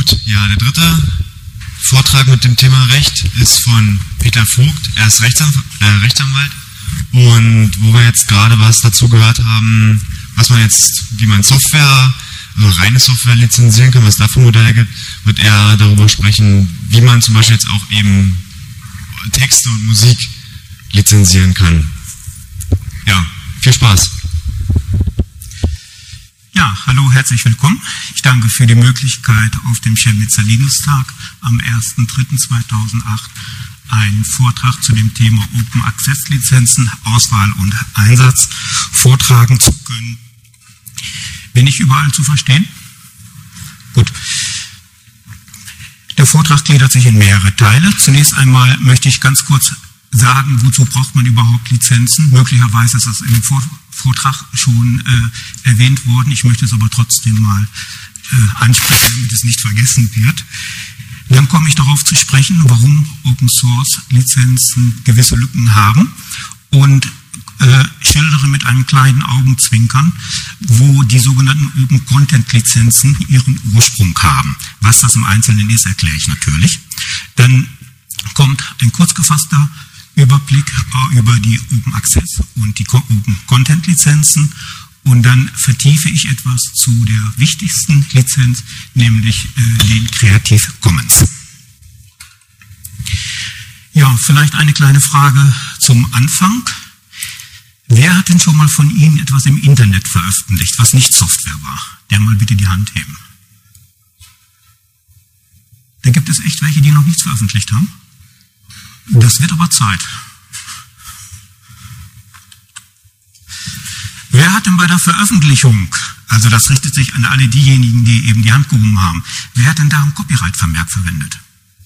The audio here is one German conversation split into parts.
Gut, ja, der dritte Vortrag mit dem Thema Recht ist von Peter Vogt. Er ist Rechtsanwalt. Und wo wir jetzt gerade was dazu gehört haben, wie man Software, also reine Software lizenzieren kann, was es da für Modelle gibt, wird er darüber sprechen, wie man zum Beispiel jetzt auch eben Texte und Musik lizenzieren kann. Ja, viel Spaß. Ja, hallo, herzlich willkommen. Ich danke für die Möglichkeit, auf dem Chemnitzer Linux-Tag am 1.3.2008 einen Vortrag zu dem Thema Open Access Lizenzen, Auswahl und Einsatz vortragen zu können. Bin ich überall zu verstehen? Gut. Der Vortrag gliedert sich in mehrere Teile. Zunächst einmal möchte ich ganz kurz sagen, wozu braucht man überhaupt Lizenzen. Möglicherweise ist das in dem Vortrag schon erwähnt worden. Ich möchte es aber trotzdem mal ansprechen, damit es nicht vergessen wird. Dann komme ich darauf zu sprechen, warum Open Source Lizenzen gewisse Lücken haben und schildere mit einem kleinen Augenzwinkern, wo die sogenannten Open Content Lizenzen ihren Ursprung haben. Was das im Einzelnen ist, erkläre ich natürlich. Dann kommt ein kurz gefasster Überblick über die Open Access und die Open Content Lizenzen und dann vertiefe ich etwas zu der wichtigsten Lizenz, nämlich den Creative Commons. Ja, vielleicht eine kleine Frage zum Anfang. Wer hat denn schon mal von Ihnen etwas im Internet veröffentlicht, was nicht Software war? Der mal bitte die Hand heben. Da gibt es echt welche, die noch nichts veröffentlicht haben. Das wird aber Zeit. Wer hat denn bei der Veröffentlichung, also das richtet sich an alle diejenigen, die eben die Hand gehoben haben, wer hat denn da einen Copyright-Vermerk verwendet?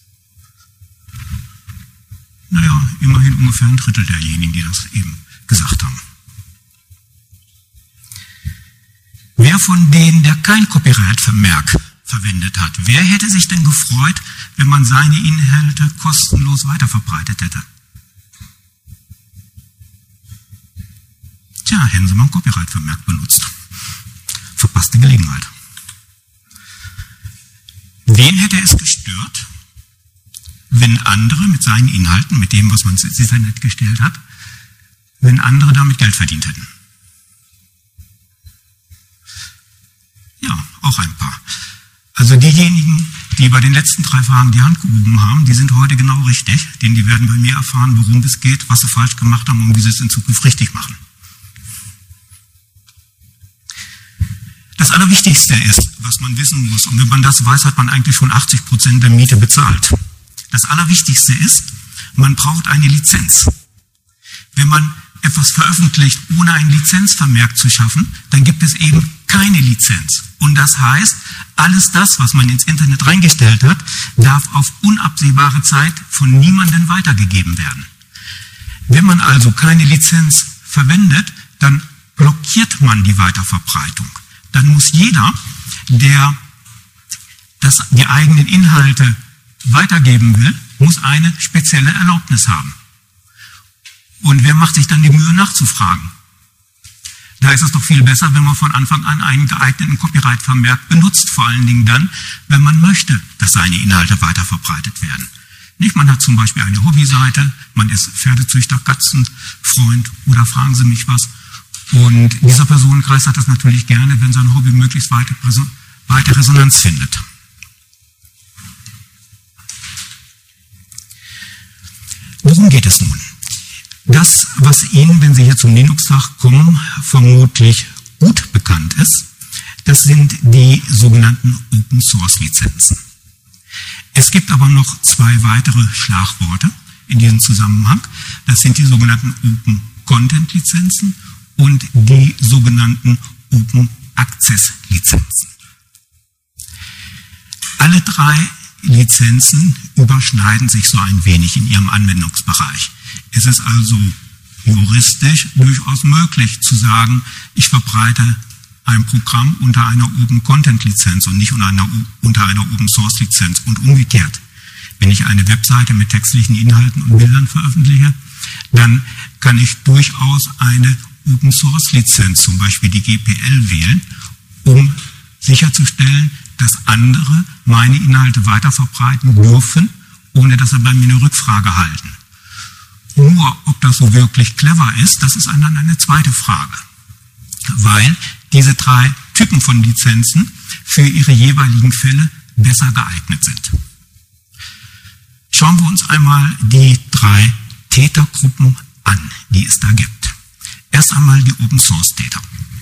Naja, immerhin ungefähr ein Drittel derjenigen, die das eben gesagt haben. Wer von denen, der kein Copyright-Vermerk verwendet hat, wer hätte sich denn gefreut, wenn man seine Inhalte kostenlos weiterverbreitet hätte? Tja, hätten Sie mal ein Copyright-Vermerk benutzt. Verpasste Gelegenheit. Wen hätte es gestört, wenn andere mit seinen Inhalten, mit dem, was man ins Internet gestellt hat, wenn andere damit Geld verdient hätten? Ja, auch ein paar. Also diejenigen, die bei den letzten 3 Fragen die Hand gehoben haben, die sind heute genau richtig, denn die werden bei mir erfahren, worum es geht, was sie falsch gemacht haben und wie sie es in Zukunft richtig machen. Das Allerwichtigste ist, was man wissen muss, und wenn man das weiß, hat man eigentlich schon 80% der Miete bezahlt. Das Allerwichtigste ist, man braucht eine Lizenz. Wenn man etwas veröffentlicht, ohne ein Lizenzvermerk zu schaffen, dann gibt es eben keine Lizenz. Und das heißt, alles das, was man ins Internet reingestellt hat, darf auf unabsehbare Zeit von niemandem weitergegeben werden. Wenn man also keine Lizenz verwendet, dann blockiert man die Weiterverbreitung. Dann muss jeder, der die eigenen Inhalte weitergeben will, muss eine spezielle Erlaubnis haben. Und wer macht sich dann die Mühe nachzufragen? Da ist es doch viel besser, wenn man von Anfang an einen geeigneten Copyright-Vermerk benutzt, vor allen Dingen dann, wenn man möchte, dass seine Inhalte weiterverbreitet werden. Nicht, man hat zum Beispiel eine Hobbyseite, man ist Pferdezüchter, Katzenfreund oder fragen Sie mich was. Und dieser Personenkreis hat das natürlich gerne, wenn sein Hobby möglichst weite Resonanz findet. Worum geht es nun? Das, was Ihnen, wenn Sie hier zum Linux-Tag kommen, vermutlich gut bekannt ist, das sind die sogenannten Open-Source-Lizenzen. Es gibt aber noch 2 weitere Schlagworte in diesem Zusammenhang. Das sind die sogenannten Open-Content-Lizenzen und die sogenannten Open-Access-Lizenzen. Alle 3 Lizenzen überschneiden sich so ein wenig in ihrem Anwendungsbereich. Es ist also juristisch durchaus möglich zu sagen, ich verbreite ein Programm unter einer Open-Content-Lizenz und nicht unter einer Open-Source-Lizenz und umgekehrt. Wenn ich eine Webseite mit textlichen Inhalten und Bildern veröffentliche, dann kann ich durchaus eine Open-Source-Lizenz, zum Beispiel die GPL, wählen, um sicherzustellen, dass andere meine Inhalte weiterverbreiten dürfen, ohne dass sie bei mir eine Rückfrage halten. Nur, ob das so wirklich clever ist, das ist dann eine zweite Frage. Weil diese 3 Typen von Lizenzen für ihre jeweiligen Fälle besser geeignet sind. Schauen wir uns einmal die 3 Tätergruppen an, die es da gibt. Erst einmal die Open-Source-Täter.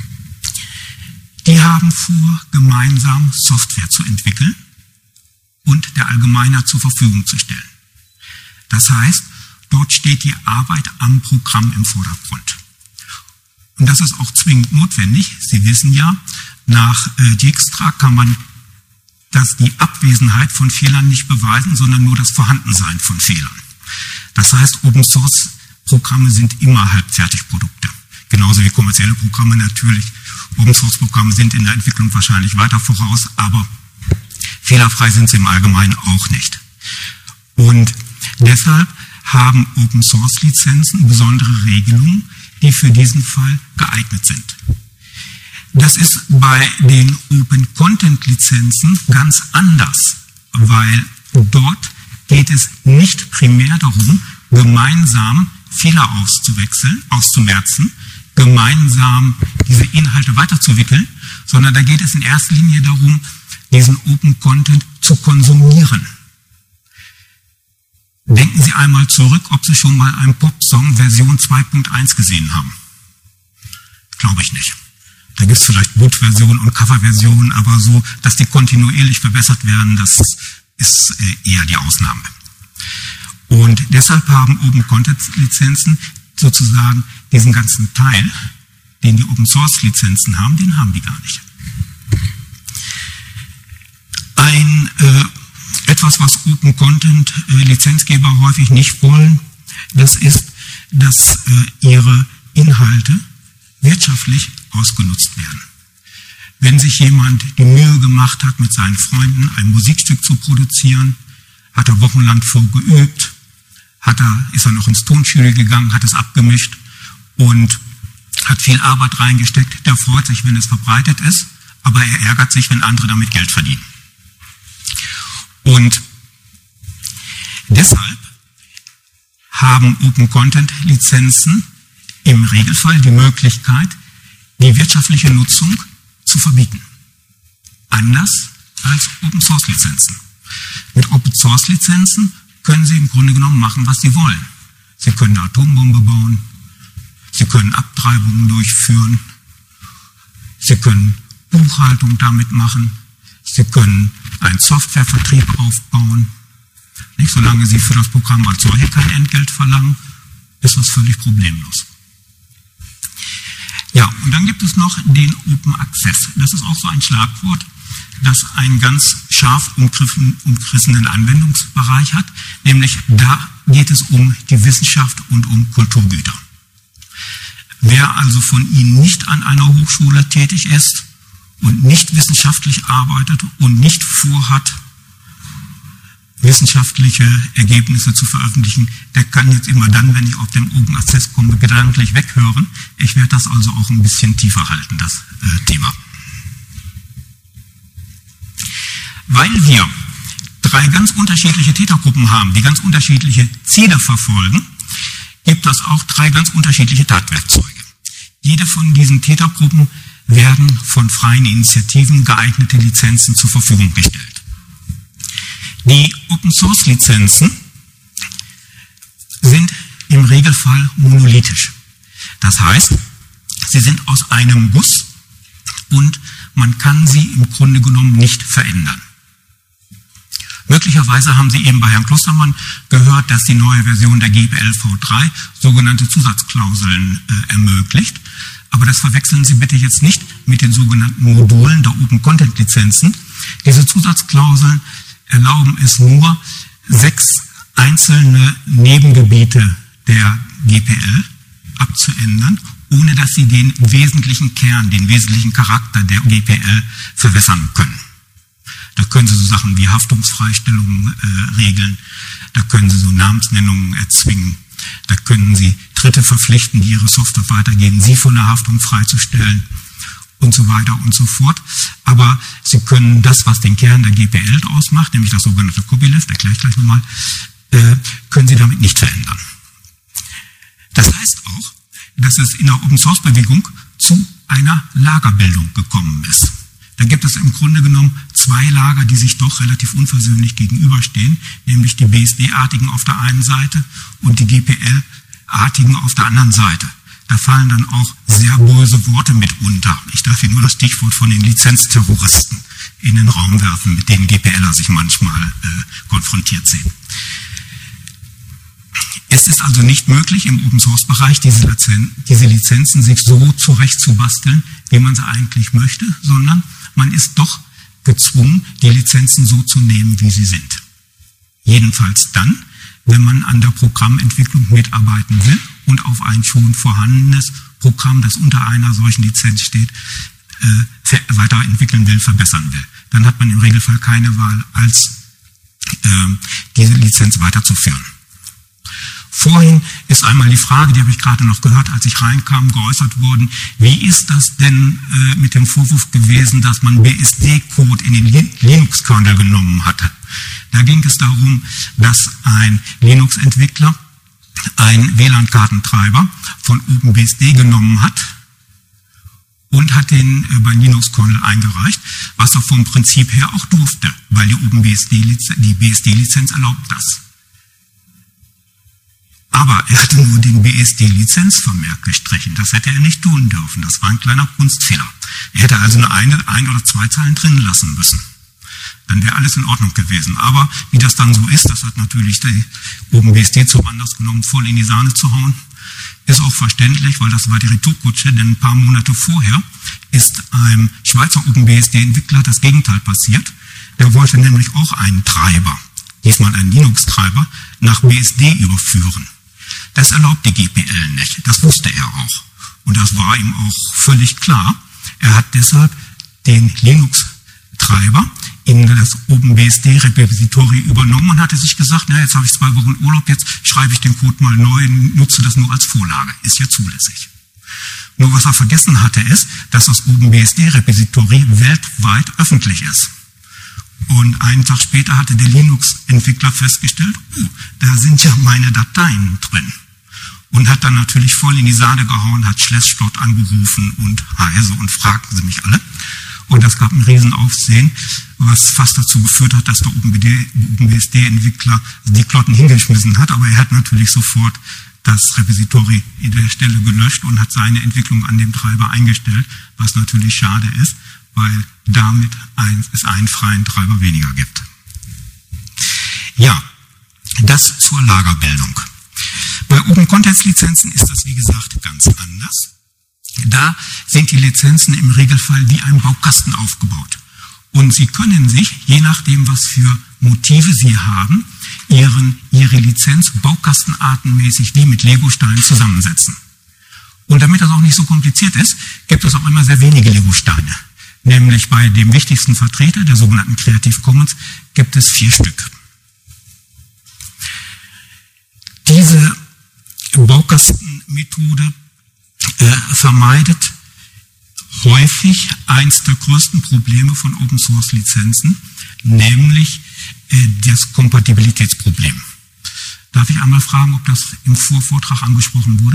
Die haben vor, gemeinsam Software zu entwickeln und der Allgemeinheit zur Verfügung zu stellen. Das heißt, dort steht die Arbeit am Programm im Vordergrund. Und das ist auch zwingend notwendig. Sie wissen ja, nach Dijkstra kann man die Abwesenheit von Fehlern nicht beweisen, sondern nur das Vorhandensein von Fehlern. Das heißt, Open-Source-Programme sind immer Halbfertigprodukte. Genauso wie kommerzielle Programme natürlich. Open-Source-Programme sind in der Entwicklung wahrscheinlich weiter voraus, aber fehlerfrei sind sie im Allgemeinen auch nicht. Und deshalb haben Open-Source-Lizenzen besondere Regelungen, die für diesen Fall geeignet sind. Das ist bei den Open-Content-Lizenzen ganz anders, weil dort geht es nicht primär darum, gemeinsam Fehler auszumerzen, gemeinsam diese Inhalte weiterzuwickeln, sondern da geht es in erster Linie darum, diesen Open-Content zu konsumieren. Denken Sie einmal zurück, ob Sie schon mal einen Pop-Song Version 2.1 gesehen haben. Glaube ich nicht. Da gibt es vielleicht Boot-Versionen und Cover-Versionen, aber so, dass die kontinuierlich verbessert werden, das ist eher die Ausnahme. Und deshalb haben Open-Content-Lizenzen sozusagen diesen ganzen Teil, den die Open-Source-Lizenzen haben, den haben die gar nicht. Etwas, was Open-Content-Lizenzgeber häufig nicht wollen, das ist, dass ihre Inhalte wirtschaftlich ausgenutzt werden. Wenn sich jemand die Mühe gemacht hat, mit seinen Freunden ein Musikstück zu produzieren, hat er wochenlang vorgeübt, ist er noch ins Tonstudio gegangen, hat es abgemischt und hat viel Arbeit reingesteckt, der freut sich, wenn es verbreitet ist, aber er ärgert sich, wenn andere damit Geld verdienen. Und deshalb haben Open-Content-Lizenzen im Regelfall die Möglichkeit, die wirtschaftliche Nutzung zu verbieten. Anders als Open-Source-Lizenzen. Mit Open-Source-Lizenzen können Sie im Grunde genommen machen, was Sie wollen. Sie können eine Atombombe bauen, Sie können Abtreibungen durchführen, Sie können Buchhaltung damit machen, Sie können einen Softwarevertrieb aufbauen. Nicht, solange Sie für das Programm als solche kein Entgelt verlangen, ist das völlig problemlos. Ja, und dann gibt es noch den Open Access. Das ist auch so ein Schlagwort, das einen ganz scharf umrissenen Anwendungsbereich hat, nämlich da geht es um die Wissenschaft und um Kulturgüter. Wer also von Ihnen nicht an einer Hochschule tätig ist und nicht wissenschaftlich arbeitet und nicht vorhat, wissenschaftliche Ergebnisse zu veröffentlichen, der kann jetzt immer dann, wenn ich auf den Open Access komme, gedanklich weghören. Ich werde das also auch ein bisschen tiefer halten, das Thema. Weil wir 3 ganz unterschiedliche Tätergruppen haben, die ganz unterschiedliche Ziele verfolgen, gibt es auch 3 ganz unterschiedliche Tatwerkzeuge. Jede von diesen Tätergruppen werden von freien Initiativen geeignete Lizenzen zur Verfügung gestellt. Die Open-Source-Lizenzen sind im Regelfall monolithisch. Das heißt, sie sind aus einem Guss und man kann sie im Grunde genommen nicht verändern. Möglicherweise haben Sie eben bei Herrn Klostermann gehört, dass die neue Version der GPL v3 sogenannte Zusatzklauseln ermöglicht. Aber das verwechseln Sie bitte jetzt nicht mit den sogenannten Modulen der Open-Content-Lizenzen. Diese Zusatzklauseln erlauben es nur, 6 einzelne Nebengebiete der GPL abzuändern, ohne dass sie den wesentlichen Kern, den wesentlichen Charakter der GPL verwässern können. Da können Sie so Sachen wie Haftungsfreistellungen regeln, da können Sie so Namensnennungen erzwingen, da können Sie Dritte verpflichten, die ihre Software weitergeben, sie von der Haftung freizustellen. und so weiter und so fort. Aber Sie können das, was den Kern der GPL ausmacht, nämlich das sogenannte Copyleft, erkläre ich gleich nochmal, können Sie damit nicht verändern. Das heißt auch, dass es in der Open-Source-Bewegung zu einer Lagerbildung gekommen ist. Da gibt es im Grunde genommen zwei Lager, die sich doch relativ unversöhnlich gegenüberstehen, nämlich die BSD-Artigen auf der einen Seite und die GPL-Artigen auf der anderen Seite. Da fallen dann auch sehr böse Worte mit unter. Ich darf Ihnen nur das Stichwort von den Lizenzterroristen in den Raum werfen, mit denen GPLer sich manchmal konfrontiert sehen. Es ist also nicht möglich, im Open-Source-Bereich diese Lizenzen sich so zurechtzubasteln, wie man sie eigentlich möchte, sondern man ist doch gezwungen, die Lizenzen so zu nehmen, wie sie sind. Jedenfalls dann, wenn man an der Programmentwicklung mitarbeiten will und auf ein schon vorhandenes Programm, das unter einer solchen Lizenz steht, weiterentwickeln will, verbessern will. Dann hat man im Regelfall keine Wahl, als diese Lizenz weiterzuführen. Vorhin ist einmal die Frage, die habe ich gerade noch gehört, als ich reinkam, geäußert worden, wie ist das denn mit dem Vorwurf gewesen, dass man BSD-Code in den Linux-Kernel genommen hatte? Da ging es darum, dass ein Linux-Entwickler einen WLAN-Kartentreiber von OpenBSD genommen hat und hat den bei Linux-Kernel eingereicht, was er vom Prinzip her auch durfte, weil die BSD-Lizenz erlaubt das. Aber er hatte nur den BSD-Lizenzvermerk gestrichen. Das hätte er nicht tun dürfen. Das war ein kleiner Kunstfehler. Er hätte also nur ein oder zwei Zeilen drin lassen müssen. Dann wäre alles in Ordnung gewesen. Aber wie das dann so ist, das hat natürlich die OpenBSD zum Anlass genommen, voll in die Sahne zu hauen. Ist auch verständlich, weil das war die Retourkutsche, denn ein paar Monate vorher ist einem Schweizer OpenBSD-Entwickler das Gegenteil passiert. Der wollte nämlich auch einen Treiber, diesmal einen Linux-Treiber, nach BSD überführen. Das erlaubt die GPL nicht. Das wusste er auch. Und das war ihm auch völlig klar. Er hat deshalb den Linux-Treiber in das OpenBSD-Repository übernommen und hatte sich gesagt, na, jetzt habe ich 2 Wochen Urlaub, jetzt schreibe ich den Code mal neu und nutze das nur als Vorlage. Ist ja zulässig. Nur was er vergessen hatte, ist, dass das OpenBSD-Repository weltweit öffentlich ist. Und einen Tag später hatte der Linux-Entwickler festgestellt, da sind ja meine Dateien drin. Und hat dann natürlich voll in die Sahne gehauen, hat Schlesslot angerufen und Heise und fragten sie mich alle. Und das gab ein Riesenaufsehen, was fast dazu geführt hat, dass der OpenBSD-Entwickler die Klotten hingeschmissen hat. Aber er hat natürlich sofort das Repository in der Stelle gelöscht und hat seine Entwicklung an dem Treiber eingestellt, was natürlich schade ist, weil damit es einen freien Treiber weniger gibt. Ja, das zur Lagerbildung. Bei Open-Context-Lizenzen ist das, wie gesagt, ganz anders. Da sind die Lizenzen im Regelfall wie ein Baukasten aufgebaut. Und Sie können sich, je nachdem, was für Motive Sie haben, Ihre Lizenz baukastenartenmäßig wie mit Lego-Steinen zusammensetzen. Und damit das auch nicht so kompliziert ist, gibt es auch immer sehr wenige Lego-Steine. Nämlich bei dem wichtigsten Vertreter, der sogenannten Creative Commons, gibt es 4 Stück. Diese Baukastenmethode vermeidet häufig eins der größten Probleme von Open-Source-Lizenzen, nämlich das Kompatibilitätsproblem. Darf ich einmal fragen, ob das im Vorvortrag angesprochen wurde?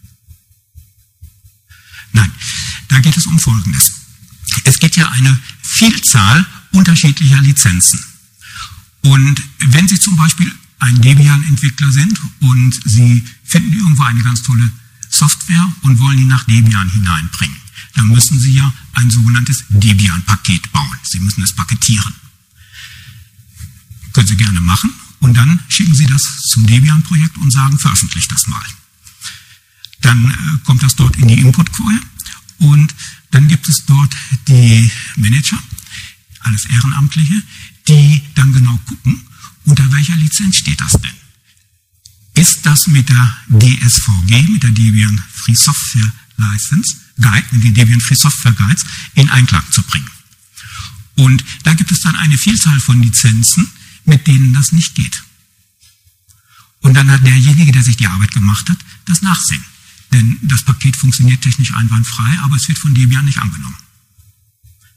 Nein, da geht es um Folgendes. Es gibt ja eine Vielzahl unterschiedlicher Lizenzen. Und wenn Sie zum Beispiel ein Debian-Entwickler sind und Sie finden irgendwo eine ganz tolle Software und wollen die nach Debian hineinbringen, dann müssen Sie ja ein sogenanntes Debian-Paket bauen. Sie müssen es paketieren. Können Sie gerne machen und dann schicken Sie das zum Debian-Projekt und sagen, veröffentlicht das mal. Dann kommt das dort in die Input-Queue und dann gibt es dort die Manager, alles Ehrenamtliche, die dann genau gucken, unter welcher Lizenz steht das denn? Ist das mit der DSVG, mit der Debian Free Software License Guide, mit den Debian Free Software Guides in Einklang zu bringen? Und da gibt es dann eine Vielzahl von Lizenzen, mit denen das nicht geht. Und dann hat derjenige, der sich die Arbeit gemacht hat, das Nachsehen. Denn das Paket funktioniert technisch einwandfrei, aber es wird von Debian nicht angenommen.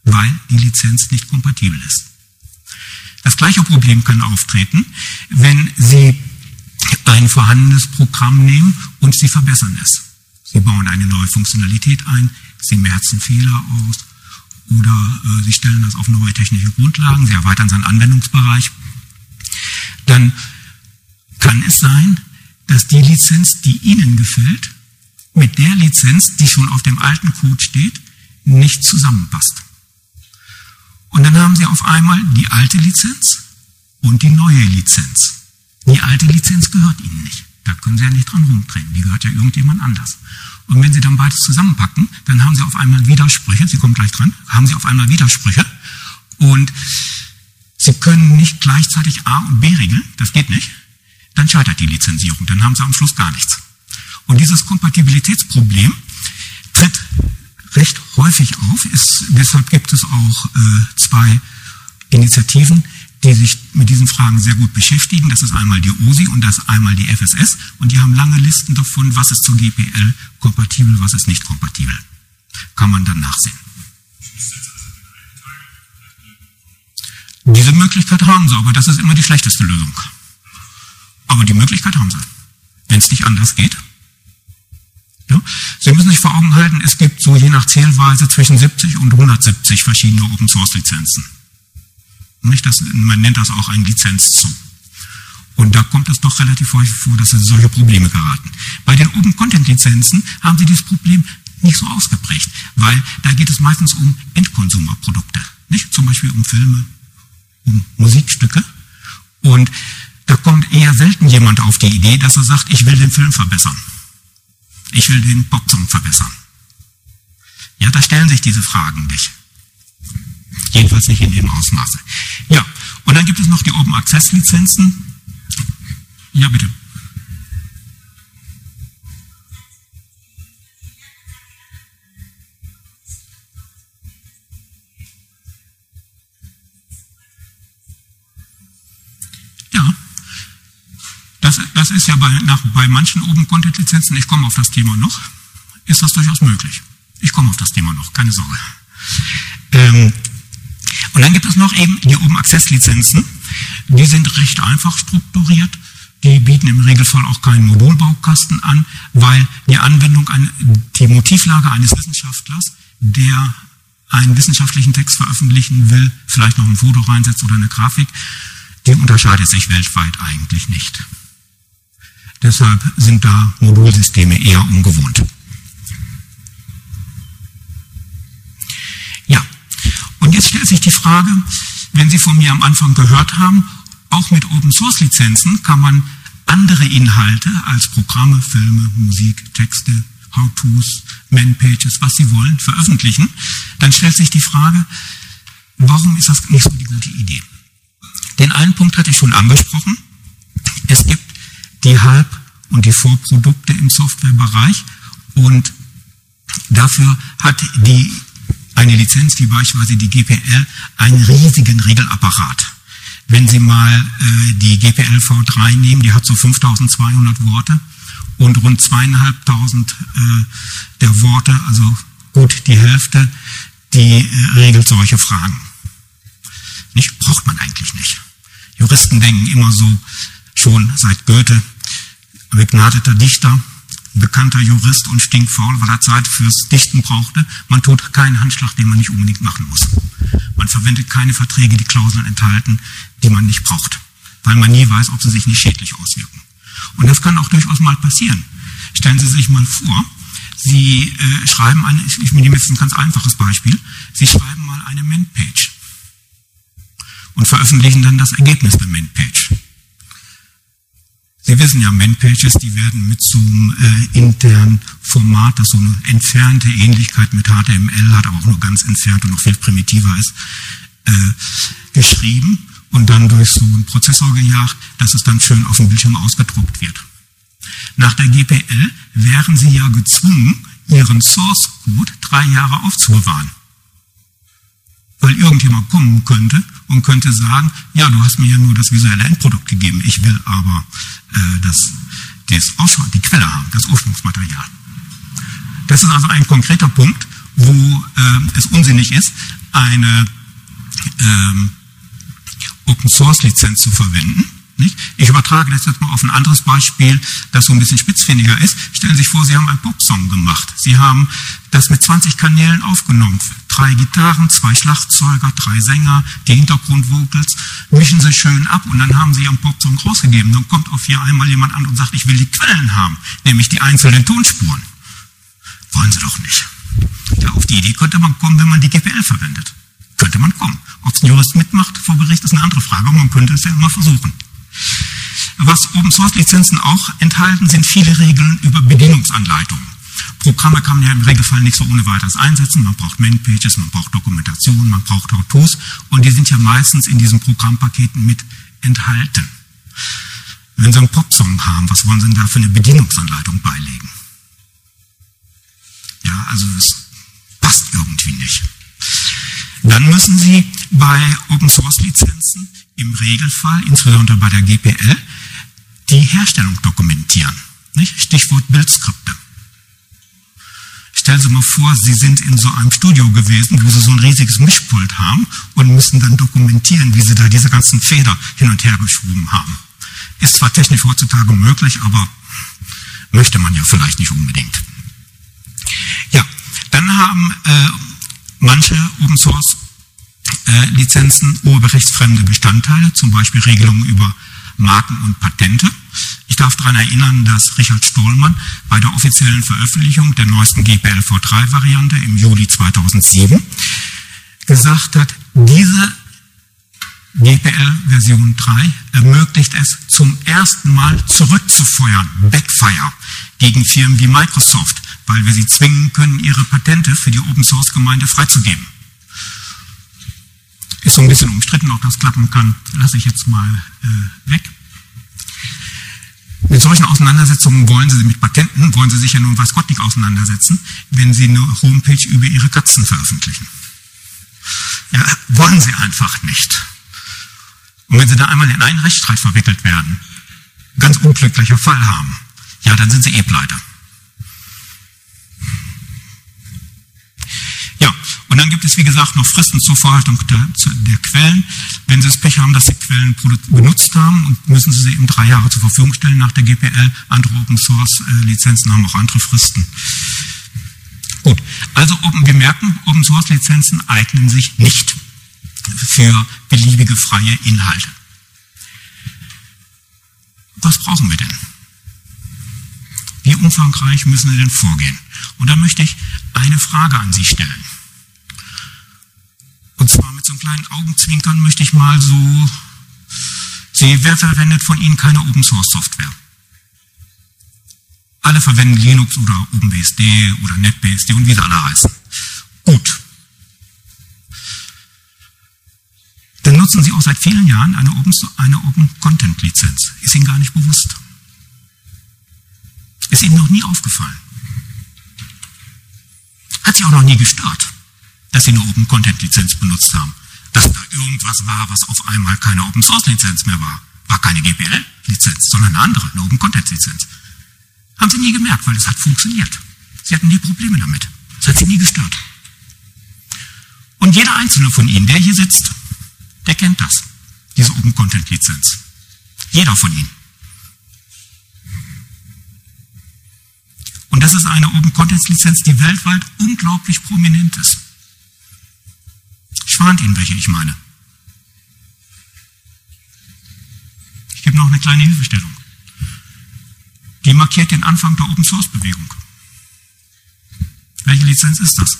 weil die Lizenz nicht kompatibel ist. Das gleiche Problem kann auftreten, wenn Sie ein vorhandenes Programm nehmen und Sie verbessern es. Sie bauen eine neue Funktionalität ein, Sie merzen Fehler aus oder Sie stellen das auf neue technische Grundlagen, Sie erweitern seinen Anwendungsbereich. Dann kann es sein, dass die Lizenz, die Ihnen gefällt, mit der Lizenz, die schon auf dem alten Code steht, nicht zusammenpasst. Und dann haben Sie auf einmal die alte Lizenz und die neue Lizenz. Die alte Lizenz gehört Ihnen nicht. Da können Sie ja nicht dran rumdrehen. Die gehört ja irgendjemand anders. Und wenn Sie dann beides zusammenpacken, dann haben Sie auf einmal Widersprüche. Sie kommen gleich dran. Haben Sie auf einmal Widersprüche. Und Sie können nicht gleichzeitig A und B regeln. Das geht nicht. Dann scheitert die Lizenzierung. Dann haben Sie am Schluss gar nichts. Und dieses Kompatibilitätsproblem tritt recht häufig auf. Deshalb gibt es auch 2 Initiativen, die sich mit diesen Fragen sehr gut beschäftigen. Das ist einmal die OSI und das einmal die FSS. Und die haben lange Listen davon, was ist zur GPL kompatibel, was ist nicht kompatibel. Kann man dann nachsehen. Diese Möglichkeit haben sie, aber das ist immer die schlechteste Lösung. Aber die Möglichkeit haben sie, wenn es nicht anders geht. Ja? Sie müssen sich vor Augen halten, es gibt so je nach Zählweise zwischen 70 und 170 verschiedene Open-Source-Lizenzen. Man nennt das auch ein Lizenzzoo. Und da kommt es doch relativ häufig vor, dass Sie solche Probleme geraten. Bei den Open-Content-Lizenzen haben Sie dieses Problem nicht so ausgeprägt, weil da geht es meistens um Endkonsumerprodukte, nicht? Zum Beispiel um Filme, um Musikstücke. Und da kommt eher selten jemand auf die Idee, dass er sagt, ich will den Film verbessern. Ich will den Popsong verbessern. Ja, da stellen sich diese Fragen nicht. Jedenfalls nicht in dem Ausmaße. Ja, und dann gibt es noch die Open Access Lizenzen. Ja, bitte. Ja, das ist ja bei manchen Open Content Lizenzen, ich komme auf das Thema noch, ist das durchaus möglich. Ich komme auf das Thema noch, keine Sorge. Und dann gibt es noch eben die Open Access Lizenzen. Die sind recht einfach strukturiert. Die bieten im Regelfall auch keinen Modulbaukasten an, weil die Anwendung die Motivlage eines Wissenschaftlers, der einen wissenschaftlichen Text veröffentlichen will, vielleicht noch ein Foto reinsetzt oder eine Grafik, die unterscheidet sich weltweit eigentlich nicht. Deshalb sind da Modulsysteme eher ungewohnt. Ja, und jetzt stellt sich die Frage, wenn Sie von mir am Anfang gehört haben, auch mit Open-Source-Lizenzen kann man andere Inhalte als Programme, Filme, Musik, Texte, How-Tos, Man-Pages, was Sie wollen, veröffentlichen. Dann stellt sich die Frage, warum ist das nicht so die gute Idee? Den einen Punkt hatte ich schon angesprochen. Es gibt die Halb- und die Vorprodukte im Softwarebereich und dafür hat eine Lizenz wie beispielsweise die GPL einen riesigen Regelapparat. Wenn Sie mal die GPL V3 nehmen, die hat so 5200 Worte und rund 2500 der Worte, also gut die Hälfte, die regelt solche Fragen. Nicht, braucht man eigentlich nicht. Juristen denken immer so, schon seit Goethe, begnadeter Dichter, bekannter Jurist und stinkfaul, weil er Zeit fürs Dichten brauchte. Man tut keinen Handschlag, den man nicht unbedingt machen muss. Man verwendet keine Verträge, die Klauseln enthalten, die man nicht braucht, weil man nie weiß, ob sie sich nicht schädlich auswirken. Und das kann auch durchaus mal passieren. Stellen Sie sich mal vor, Sie schreiben ich nehme jetzt ein ganz einfaches Beispiel, Sie schreiben mal eine Man-Page und veröffentlichen dann das Ergebnis der Man-Page. Sie wissen ja, Man-Pages, die werden mit so einem internen Format, das so eine entfernte Ähnlichkeit mit HTML hat, aber auch nur ganz entfernt und noch viel primitiver ist, geschrieben und dann durch so einen Prozessor gejagt, dass es dann schön auf dem Bildschirm ausgedruckt wird. Nach der GPL wären Sie ja gezwungen, Ihren Source Code 3 Jahre aufzubewahren. Weil irgendjemand kommen könnte und könnte sagen, ja, du hast mir ja nur das visuelle Endprodukt gegeben, ich will aber die Quelle haben, das Ursprungsmaterial. Das ist also ein konkreter Punkt, wo es unsinnig ist, eine Open-Source-Lizenz zu verwenden. Nicht? Ich übertrage das jetzt mal auf ein anderes Beispiel, das so ein bisschen spitzfindiger ist. Stellen Sie sich vor, Sie haben einen Popsong gemacht. Sie haben das mit 20 Kanälen aufgenommen. 3 Gitarren, 2 Schlagzeuger, 3 Sänger, die Hintergrundvocals, mischen Sie schön ab und dann haben Sie Ihren Popsong rausgegeben. Dann kommt auf hier einmal jemand an und sagt, ich will die Quellen haben, nämlich die einzelnen Tonspuren. Wollen Sie doch nicht. Ja, auf die Idee könnte man kommen, wenn man die GPL verwendet. Könnte man kommen. Ob es ein Jurist mitmacht vor Gericht, ist eine andere Frage, aber man könnte es ja immer versuchen. Was Open-Source-Lizenzen auch enthalten, sind viele Regeln über Bedienungsanleitungen. Programme kann man ja im Regelfall nicht so ohne weiteres einsetzen. Man braucht Man-Pages, man braucht Dokumentation, man braucht How-Tos und die sind ja meistens in diesen Programmpaketen mit enthalten. Wenn Sie einen Popsong haben, was wollen Sie denn da für eine Bedienungsanleitung beilegen? Ja, also es passt irgendwie nicht. Dann müssen Sie bei Open-Source-Lizenzen im Regelfall, insbesondere bei der GPL, die Herstellung dokumentieren. Nicht? Stichwort Bildskripte. Stellen Sie mal vor, Sie sind in so einem Studio gewesen, wo Sie so ein riesiges Mischpult haben und müssen dann dokumentieren, wie Sie da diese ganzen Feder hin und her geschoben haben. Ist zwar technisch heutzutage möglich, aber möchte man ja vielleicht nicht unbedingt. Ja, dann haben manche Open-Source-Lizenzen urheberrechtsfremde Bestandteile, zum Beispiel Regelungen über Marken und Patente. Ich darf daran erinnern, dass Richard Stallman bei der offiziellen Veröffentlichung der neuesten GPL v3-Variante im Juli 2007 gesagt hat, diese GPL-Version 3 ermöglicht es, zum ersten Mal zurückzufeuern, Backfire, gegen Firmen wie Microsoft, weil wir sie zwingen können, ihre Patente für die Open-Source-Gemeinde freizugeben. Ist so ein bisschen umstritten, ob das klappen kann, lasse ich jetzt mal weg. Mit solchen Auseinandersetzungen wollen Sie mit Patenten, wollen Sie sich ja nun weiß Gott nicht auseinandersetzen, wenn Sie eine Homepage über Ihre Katzen veröffentlichen. Ja, wollen Sie einfach nicht. Und wenn Sie da einmal in einen Rechtsstreit verwickelt werden, ganz unglücklicher Fall haben, ja, dann sind Sie pleite. Ja, und dann gibt es, wie gesagt, noch Fristen zur Verwaltung der Quellen. Wenn Sie das Pech haben, dass Sie Quellen benutzt haben, und müssen Sie eben 3 Jahre zur Verfügung stellen nach der GPL. Andere Open-Source-Lizenzen haben auch andere Fristen. Gut, also wir merken, Open-Source-Lizenzen eignen sich nicht für beliebige freie Inhalte. Was brauchen wir denn? Wie umfangreich müssen wir denn vorgehen? Und da möchte ich eine Frage an Sie stellen. Und zwar mit so einem kleinen Augenzwinkern möchte ich mal so sehen, wer verwendet von Ihnen keine Open-Source-Software? Alle verwenden Linux oder OpenBSD oder NetBSD und wie sie alle heißen. Gut. Dann nutzen Sie auch seit vielen Jahren eine Open-Content-Lizenz. Ist Ihnen gar nicht bewusst. Ist Ihnen noch nie aufgefallen. Hat Sie auch noch nie gestört, dass Sie eine Open-Content-Lizenz benutzt haben. Dass da irgendwas war, was auf einmal keine Open-Source-Lizenz mehr war. War keine GPL-Lizenz, sondern eine andere, eine Open-Content-Lizenz. Haben Sie nie gemerkt, weil es hat funktioniert. Sie hatten nie Probleme damit. Es hat Sie nie gestört. Und jeder einzelne von Ihnen, der hier sitzt, der kennt das, diese Open-Content-Lizenz. Jeder von Ihnen. Und das ist eine Open-Content-Lizenz, die weltweit unglaublich prominent ist. Ich warne Ihnen, welche ich meine. Ich gebe noch eine kleine Hilfestellung. Die markiert den Anfang der Open-Source-Bewegung. Welche Lizenz ist das?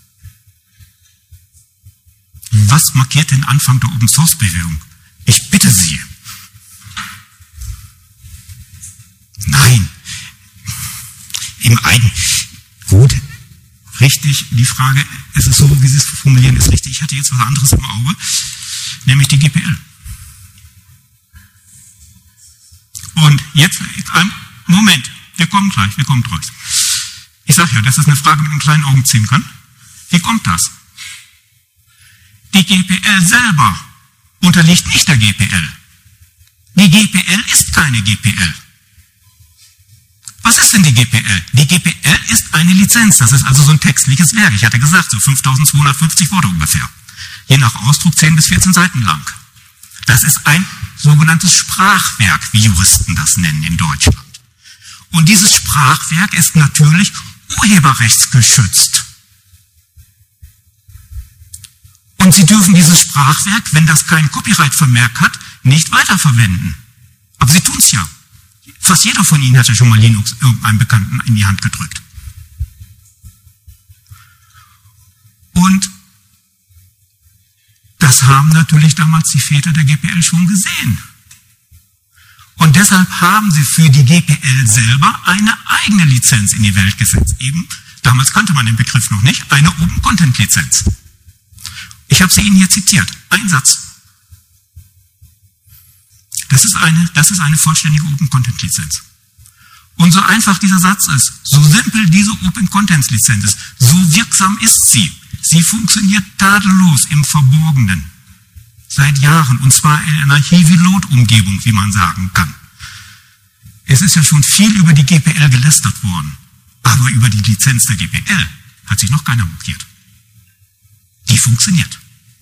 Was markiert den Anfang der Open-Source-Bewegung? Ich bitte Sie. Nein. Im Eigen. Gut. Richtig. Die Frage, es ist so, wie Sie es formulieren, ist richtig. Ich hatte jetzt was anderes im Auge, nämlich die GPL. Und jetzt, Moment, wir kommen gleich. Ich sage ja, das ist eine Frage mit einem kleinen Augenzwinkern. Wie kommt das? Die GPL selber unterliegt nicht der GPL. Die GPL ist keine GPL. Was ist denn die GPL? Die GPL ist eine Lizenz. Das ist also so ein textliches Werk. Ich hatte gesagt, so 5250 Worte ungefähr. Je nach Ausdruck 10 bis 14 Seiten lang. Das ist ein sogenanntes Sprachwerk, wie Juristen das nennen in Deutschland. Und dieses Sprachwerk ist natürlich urheberrechtsgeschützt. Und Sie dürfen dieses Sprachwerk, wenn das kein Copyright-Vermerk hat, nicht weiterverwenden. Aber Sie tun es ja. Fast jeder von Ihnen hat ja schon mal Linux irgendeinem Bekannten in die Hand gedrückt. Und das haben natürlich damals die Väter der GPL schon gesehen. Und deshalb haben sie für die GPL selber eine eigene Lizenz in die Welt gesetzt. Eben, damals kannte man den Begriff noch nicht, eine Open-Content-Lizenz. Ich habe sie Ihnen hier zitiert. Ein Satz. Das ist eine vollständige Open-Content-Lizenz. Und so einfach dieser Satz ist, so simpel diese Open-Content-Lizenz ist, so wirksam ist sie. Sie funktioniert tadellos im Verborgenen. Seit Jahren, und zwar in einer Heavy-Load-Umgebung, wie man sagen kann. Es ist ja schon viel über die GPL gelästert worden, aber über die Lizenz der GPL hat sich noch keiner mokiert. Die funktioniert.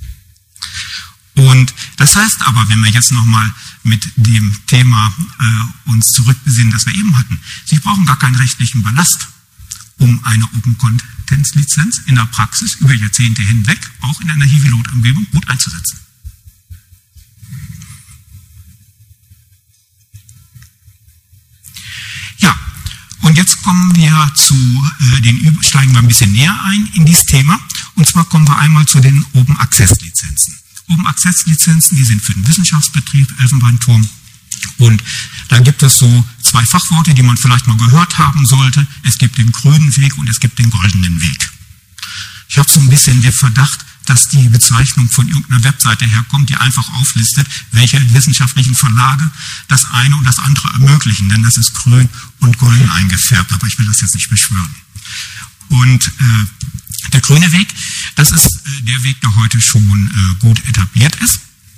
Und das heißt aber, wenn wir jetzt nochmal mit dem Thema uns zurückbesinnen, das wir eben hatten, Sie brauchen gar keinen rechtlichen Ballast, um eine Open-Content-Lizenz in der Praxis über Jahrzehnte hinweg, auch in einer Heavy-Load-Umgebung, gut einzusetzen. Ja, und jetzt kommen wir steigen wir ein bisschen näher ein in dieses Thema, und zwar kommen wir einmal zu den Open-Access-Lizenzen. Open-Access-Lizenzen, die sind für den Wissenschaftsbetrieb, Elfenbeinturm. Und da gibt es so zwei Fachworte, die man vielleicht mal gehört haben sollte. Es gibt den grünen Weg und es gibt den goldenen Weg. Ich habe so ein bisschen den Verdacht, dass die Bezeichnung von irgendeiner Webseite herkommt, die einfach auflistet, welche wissenschaftlichen Verlage das eine und das andere ermöglichen. Denn das ist grün und golden eingefärbt, aber ich will das jetzt nicht beschwören. Und der grüne Weg, das ist der Weg, der heute schon gut etabliert ist.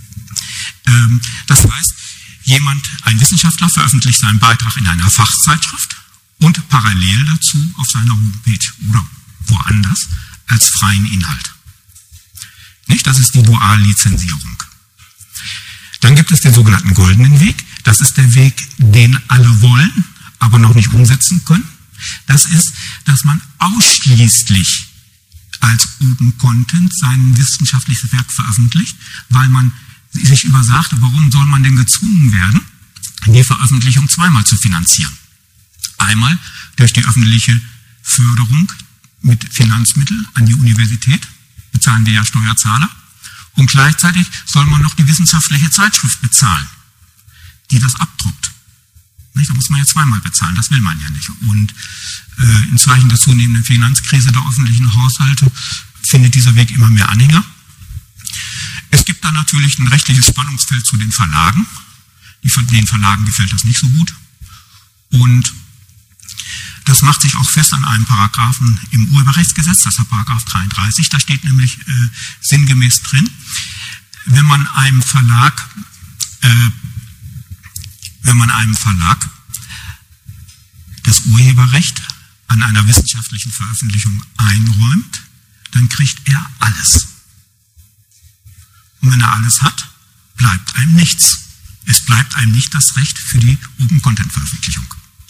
Das heißt, ein Wissenschaftler veröffentlicht seinen Beitrag in einer Fachzeitschrift und parallel dazu auf seiner Homepage oder woanders als freien Inhalt. Nicht? Das ist die Duallizenzierung. Dann gibt es den sogenannten goldenen Weg. Das ist der Weg, den alle wollen, aber noch nicht umsetzen können. Das ist, dass man ausschließlich als Open Content sein wissenschaftliches Werk veröffentlicht, weil man sich übersagt, warum soll man denn gezwungen werden, die Veröffentlichung zweimal zu finanzieren. Einmal durch die öffentliche Förderung mit Finanzmitteln an die Universität, bezahlen wir ja Steuerzahler, und gleichzeitig soll man noch die wissenschaftliche Zeitschrift bezahlen, die das abdruckt. Da muss man ja zweimal bezahlen, das will man ja nicht. Und in Zeichen der zunehmenden Finanzkrise der öffentlichen Haushalte findet dieser Weg immer mehr Anhänger. Es gibt dann natürlich ein rechtliches Spannungsfeld zu den Verlagen. Den Verlagen gefällt das nicht so gut. Und das macht sich auch fest an einem Paragraphen im Urheberrechtsgesetz, das ist Paragraph 33. Da steht nämlich sinngemäß drin, wenn man einem Verlag das Urheberrecht an einer wissenschaftlichen Veröffentlichung einräumt, dann kriegt er alles. Und wenn er alles hat, bleibt einem nichts. Es bleibt einem nicht das Recht für die Open-Content-Veröffentlichung.